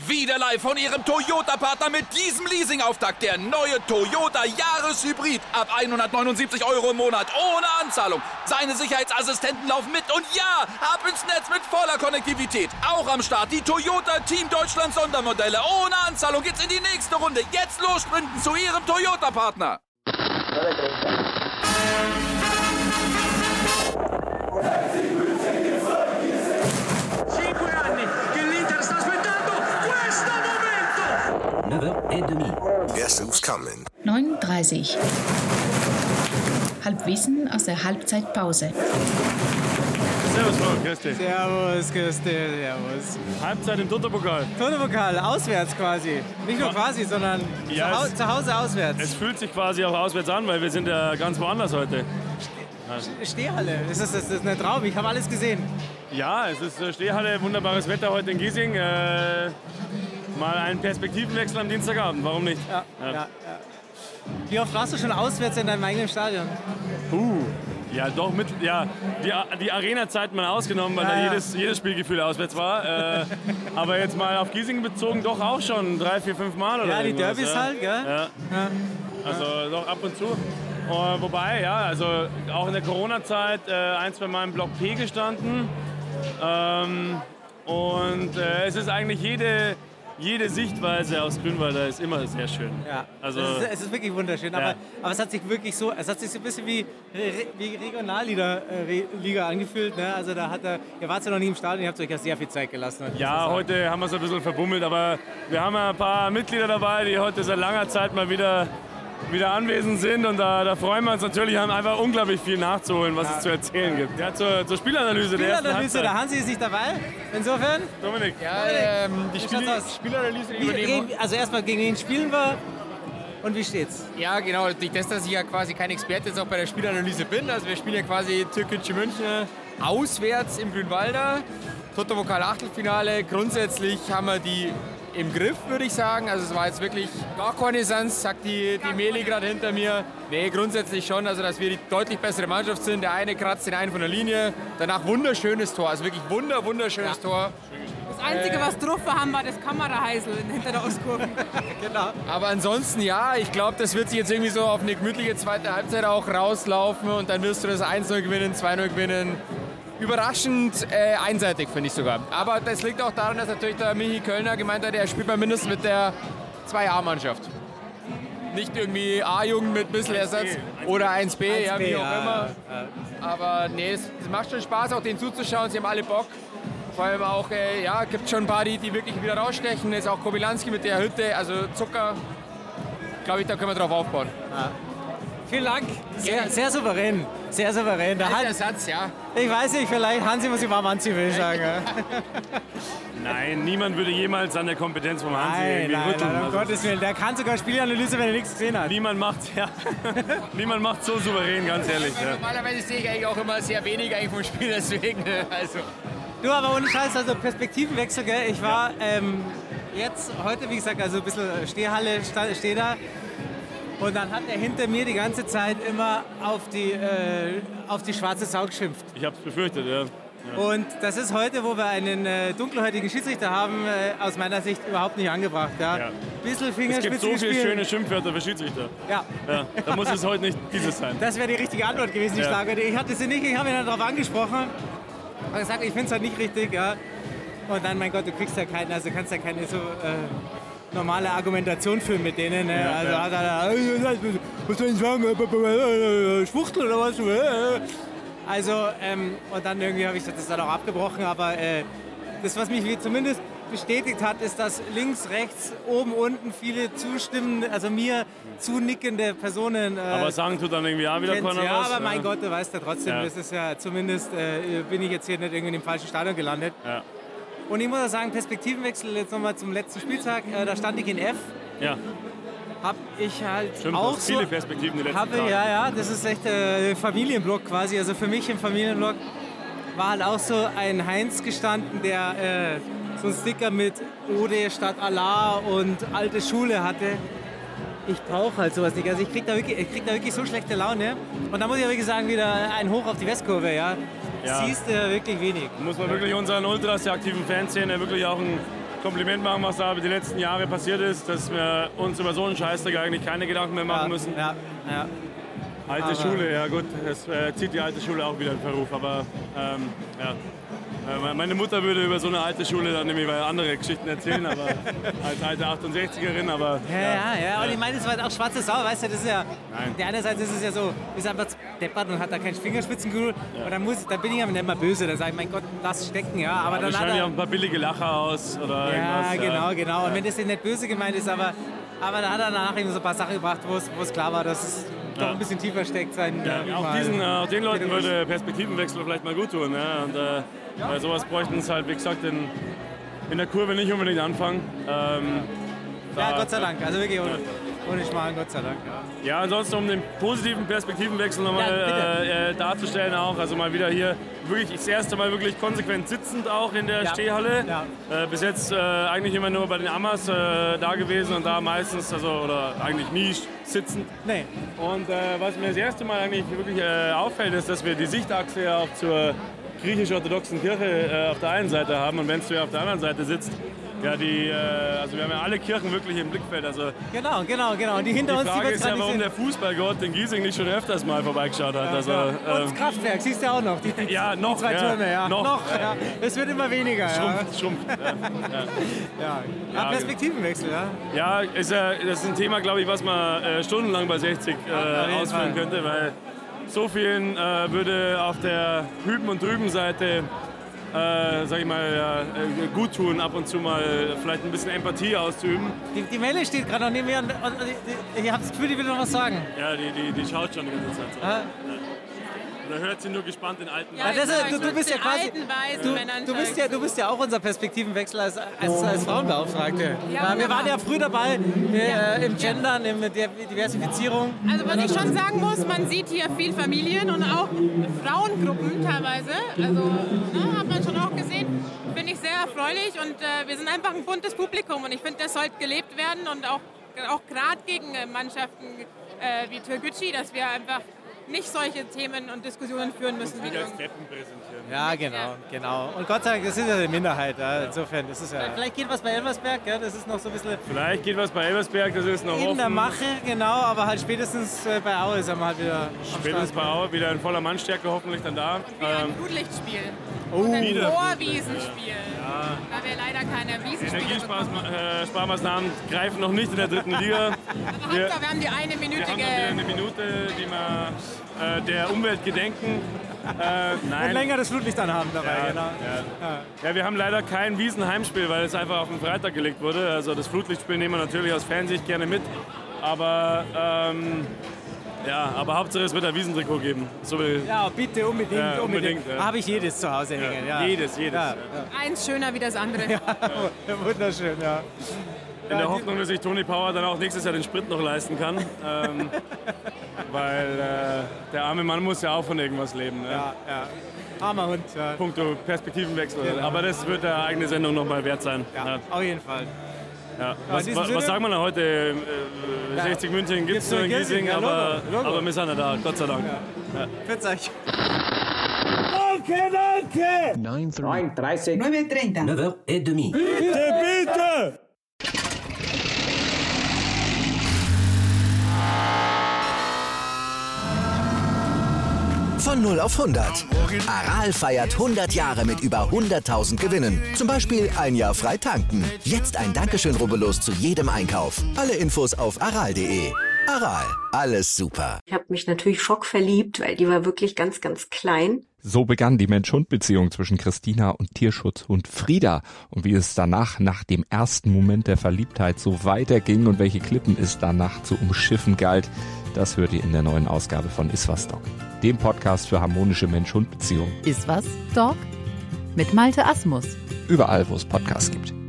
Wieder live von Ihrem Toyota-Partner mit diesem Leasing-Auftakt. Der neue Toyota Jahreshybrid. Ab 179 € im Monat. Ohne Anzahlung. Seine Sicherheitsassistenten laufen mit. Und ja, ab ins Netz mit voller Konnektivität. Auch am Start die Toyota Team Deutschland Sondermodelle. Ohne Anzahlung geht's in die nächste Runde. Jetzt los sprinten zu Ihrem Toyota-Partner. 9h30. Guess who's coming? 9:30. Halbwissen aus der Halbzeitpause. Servus, Frau, grüß dich. Servus, grüß dich, servus. Halbzeit im Toto-Pokal. Toto-Pokal, auswärts quasi. Nicht nur quasi, sondern Ja, zu Hause auswärts. Es fühlt sich quasi auch auswärts an, weil wir sind ja ganz woanders heute. Stehhalle, das ist ein Traum, ich habe alles gesehen. Ja, es ist Stehhalle, wunderbares Wetter heute in Giesing. Mal einen Perspektivenwechsel am Dienstagabend, warum nicht? Ja. Wie oft warst du schon auswärts in deinem eigenen Stadion? Ja, doch die Arena-Zeit mal ausgenommen, weil da jedes Spielgefühl auswärts war. Aber jetzt mal auf Giesing bezogen doch auch schon 3, 4, 5 Mal oder Ja, die irgendwas, Derbys halt, gell? Ja. Also doch ab und zu. Wobei, ja, also auch in der Corona-zeit 1-2 Mal im Block P gestanden. Es ist eigentlich jede Sichtweise aus Grünwalder ist immer sehr schön. Ja, also, es ist wirklich wunderschön, Ja. aber es hat sich wirklich so, es hat sich so ein bisschen wie Regionalliga angefühlt. Ne? Also ihr wart ja noch nie im Stadion, ihr habt euch ja sehr viel Zeit gelassen. ja, heute haben wir es ein bisschen verbummelt, aber wir haben ja ein paar Mitglieder dabei, die heute seit langer Zeit mal wieder anwesend sind und da freuen wir uns natürlich, haben einfach unglaublich viel nachzuholen, was es zu erzählen gibt. Ja, zur Spielanalyse der ersten Halbzeit. Der Hansi ist nicht dabei, insofern. Dominik. Ja, die Spielanalyse übernehmen. Also erstmal, gegen wen spielen wir und wie steht's? Ja, genau. Durch das, dass ich ja quasi kein Experte jetzt auch bei der Spielanalyse bin. Also wir spielen ja quasi Türkgücü München auswärts im Grünwalder. Toto-Pokal Achtelfinale. Grundsätzlich haben wir die im Griff, würde ich sagen. Also es war jetzt wirklich gar keine Sans, sagt die Meli gerade hinter mir. Nee, grundsätzlich schon, also dass wir die deutlich bessere Mannschaft sind. Der eine kratzt den einen von der Linie. Danach wunderschönes Tor, also wirklich wunderschönes Tor. Das Einzige, was drauf haben, war das Kameraheisel hinter der Ostkurve. Genau. Aber ansonsten, ja, ich glaube, das wird sich jetzt irgendwie so auf eine gemütliche zweite Halbzeit auch rauslaufen und dann wirst du das 1-0 gewinnen, 2-0 gewinnen. Überraschend einseitig, finde ich sogar. Aber das liegt auch daran, dass natürlich der Michi Kölner gemeint hat, er spielt mal mindestens mit der 2A-Mannschaft. Nicht irgendwie A-Jugend mit ein bisschen Ersatz oder 1B, ja, wie auch immer. Aber nee, es macht schon Spaß, auch denen zuzuschauen, sie haben alle Bock. Vor allem auch, gibt schon ein paar, die wirklich wieder rausstechen. Ist auch Kobylanski mit der Hütte, also Zucker. Glaube ich, da können wir drauf aufbauen. Ja. Vielen Dank. Sehr souverän. Sehr souverän. Der Satz, ja. Ich weiß nicht, vielleicht Hansi muss ich warm anziehen, will ich sagen. Nein, niemand würde jemals an der Kompetenz vom Hansi irgendwie rütteln. Nein, um Gottes Willen. Der kann sogar Spielanalyse, wenn er nichts gesehen hat. Niemand macht so souverän, ganz ehrlich. Ja. Normalerweise sehe ich eigentlich auch immer sehr wenig eigentlich vom Spiel, deswegen. Also. Du, aber ohne Scheiß, also Perspektivenwechsel, gell? Ich war jetzt heute, wie gesagt, also ein bisschen Stehhalle, stehe da. Und dann hat er hinter mir die ganze Zeit immer auf die schwarze Sau geschimpft. Ich hab's befürchtet, ja. Und das ist heute, wo wir einen dunkelhäutigen Schiedsrichter haben, aus meiner Sicht überhaupt nicht angebracht. Ja. Bisschen Es gibt so viele schöne Schimpfwörter für Schiedsrichter. Ja. Da muss es heute nicht dieses sein. Das wäre die richtige Antwort gewesen, ich sage. Ich hatte sie nicht, ich habe ihn dann darauf angesprochen. Und gesagt, ich finde es halt nicht richtig. Ja. Und dann, mein Gott, du kannst ja keine so normale Argumentation führen mit denen. Ne? Hat er, was soll ich sagen, Schwuchtel oder was? Also, und dann irgendwie habe ich das dann auch abgebrochen, aber das, was mich zumindest bestätigt hat, ist, dass links, rechts, oben, unten viele zustimmen, also mir zunickende Personen. Aber sagen tut dann irgendwie auch wieder keiner was. Ja, aber mein Gott, du weißt ja trotzdem, das ist ja zumindest, bin ich jetzt hier nicht irgendwie im falschen Stadion gelandet. Ja. Und ich muss auch sagen, Perspektivenwechsel jetzt nochmal zum letzten Spieltag, da stand ich in F. Ja. Hab ich halt Stimmt, auch viele so, Perspektiven die letzten Tage. Ja, das ist echt Familienblock quasi. Also für mich im Familienblock war halt auch so ein Heinz gestanden, der so einen Sticker mit Ode statt Allah und alte Schule hatte. Ich brauche halt sowas nicht. Also ich krieg da wirklich so schlechte Laune. Und da muss ich ja wirklich sagen, wieder ein Hoch auf die Westkurve, ja. Siehst du wirklich wenig. Muss man wirklich unseren Ultras, der aktiven Fanszene, wirklich auch ein Kompliment machen, was da die letzten Jahre passiert ist, dass wir uns über so einen Scheißdreck eigentlich keine Gedanken mehr machen müssen. Ja. Alte Schule, ja gut, das zieht die alte Schule auch wieder in Verruf, aber meine Mutter würde über so eine alte Schule dann nämlich andere Geschichten erzählen, aber als alte 68erin, aber... Ja, und ich meine, es war auch schwarze Sau, weißt du, das ist ja... Nein. Einerseits ist es ja so, ist einfach deppert und hat da kein Fingerspitzengefühl und dann bin ich aber nicht mal böse, dann sage ich, mein Gott, lass stecken, ja, aber dann wahrscheinlich auch ein paar billige Lacher aus oder irgendwas. Genau, und wenn das nicht böse gemeint ist, aber da hat er danach eben so ein paar Sachen gebracht, wo es klar war, dass es doch ein bisschen tiefer steckt. Auch den Leuten würde Perspektivenwechsel vielleicht mal gut tun. Ja? Und sowas bräuchten es halt, wie gesagt, in der Kurve nicht unbedingt anfangen. Gott sei Dank, also wirklich ohne Schmarrn, Gott sei Dank. Ja, ansonsten um den positiven Perspektivenwechsel nochmal darzustellen auch, also mal wieder hier wirklich das erste Mal wirklich konsequent sitzend auch in der Stehhalle. Ja. Bis jetzt eigentlich immer nur bei den Amas da gewesen und da meistens, oder eigentlich nie sitzend. Nee. Und was mir das erste Mal eigentlich wirklich auffällt, ist, dass wir die Sichtachse ja auch zur griechisch-orthodoxen Kirche auf der einen Seite haben und wenn du ja auf der anderen Seite sitzt, also wir haben ja alle Kirchen wirklich im Blickfeld. Also genau. Und die hinter uns, die Frage ist ja, warum der Fußballgott in Giesing nicht schon öfters mal vorbeigeschaut hat. Und das Kraftwerk, siehst du ja auch noch. Die 2 Türme, ja. Noch. Ja. Es wird immer weniger. Schrumpft. Perspektivenwechsel, ja. Ja, das ist ein Thema, glaube ich, was man stundenlang bei 60 ausführen könnte, weil so vielen würde auf der Hüben- und Drüben-Seite gut tun, ab und zu mal vielleicht ein bisschen Empathie auszuüben. Die Melle steht gerade noch neben mir und ich habe das Gefühl, die will noch was sagen. Ja, die schaut schon die ganze Zeit so. Oder hört sie nur gespannt in alten du bist ja quasi du bist ja auch unser Perspektivenwechsel als Frauenbeauftragte. Ja, wir waren ja früh dabei im Gendern, in der Diversifizierung. Also was ich schon sagen muss, man sieht hier viel Familien und auch Frauengruppen teilweise. Also hat man schon auch gesehen. Finde ich sehr erfreulich und wir sind einfach ein buntes Publikum und ich finde, das sollte gelebt werden und auch gerade gegen Mannschaften wie Türkgücü, dass wir einfach nicht solche Themen und Diskussionen führen müssen. Wie als Deppen präsentieren. Ja, genau. Und Gott sei Dank, das ist ja eine Minderheit. Ja. Insofern, das ist ja... Vielleicht geht was bei Elversberg, ja, das ist noch so ein bisschen... Vielleicht geht was bei Elversberg, das ist noch offen. In der Mache, genau, aber halt spätestens bei Aue ist er mal wieder spätestens bei Aue, wieder in voller Mannstärke hoffentlich dann da. Ein Flutlichtspiel. Und ein Vorwiesenspiel. Ja. Da wir leider keine Wiesenspiele Energiesparmaßnahmen greifen noch nicht in der 3. Liga. Wir haben die eine Minute. Wir haben noch wieder eine Minute, die wir der Umwelt gedenken. Und länger das Flutlicht anhaben dabei. Ja, wir haben leider kein Wiesenheimspiel, weil es einfach auf den Freitag gelegt wurde. Also das Flutlichtspiel nehmen wir natürlich aus Fansicht gerne mit. Aber aber Hauptsache es wird ein Wiesentrikot geben. So ja, bitte, unbedingt. Ja. Habe ich jedes zu Hause hängen. Ja. Jedes. Ja. Eins schöner wie das andere. Ja, wunderschön, ja. In der Hoffnung, dass sich Toni Power dann auch nächstes Jahr den Sprint noch leisten kann. Weil der arme Mann muss ja auch von irgendwas leben. Ne? Ja. Armer Hund. Ja. Punkto Perspektivenwechsel. Genau. Aber das wird eine eigene Sendung noch mal wert sein. Ja, auf jeden Fall. Ja. Was sagen wir noch heute? 60 München gibt es nur in Giesing, aber wir sind ja da, Gott sei Dank. Ja. Für euch. Danke! 9:30. 9:30. Bitte! Von 0 auf 100. Aral feiert 100 Jahre mit über 100.000 Gewinnen. Zum Beispiel ein Jahr frei tanken. Jetzt ein Dankeschön, rubbellos zu jedem Einkauf. Alle Infos auf aral.de. Aral, alles super. Ich habe mich natürlich schockverliebt, weil die war wirklich ganz, ganz klein. So begann die Mensch-Hund-Beziehung zwischen Christina und Tierschutzhund Frieda. Und wie es danach, nach dem ersten Moment der Verliebtheit, so weiterging und welche Klippen es danach zu umschiffen galt, das hört ihr in der neuen Ausgabe von Iswas Dog, dem Podcast für harmonische Mensch-Hund-Beziehungen. Iswas Dog? Mit Malte Asmus. Überall, wo es Podcasts gibt.